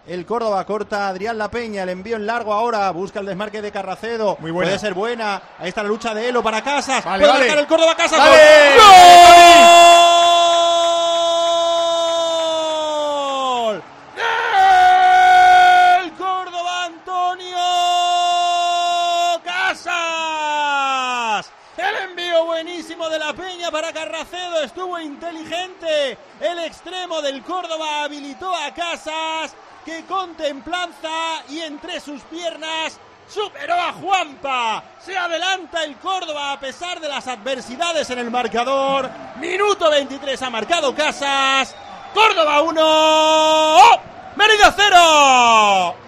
el Córdoba, corta Adrián La Peña, el envío en largo ahora, busca el desmarque de Carracedo, muy buena. Puede ser buena, ahí está la lucha de Elo para Casas, vale, puede vale. marcar el Córdoba, Casas, ¡Vale! ¡Gol! ¡El Córdoba, Antonio Casas! El envío buenísimo de La Peña para Carracedo, estuvo inteligente, el extremo del Córdoba habilitó a Casas, que con templanza y entre sus piernas superó a Juanpa. Se adelanta el Córdoba a pesar de las adversidades en el marcador. Minuto 23 ha marcado Casas. Córdoba 1, Mérida 0.